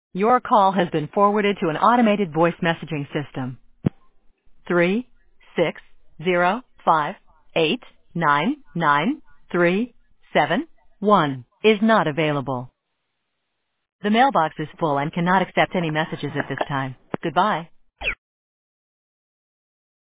Your call has been forwarded to an automated voice messaging system. 360589937 is not available. The mailbox is full and cannot accept any messages at this time. Goodbye.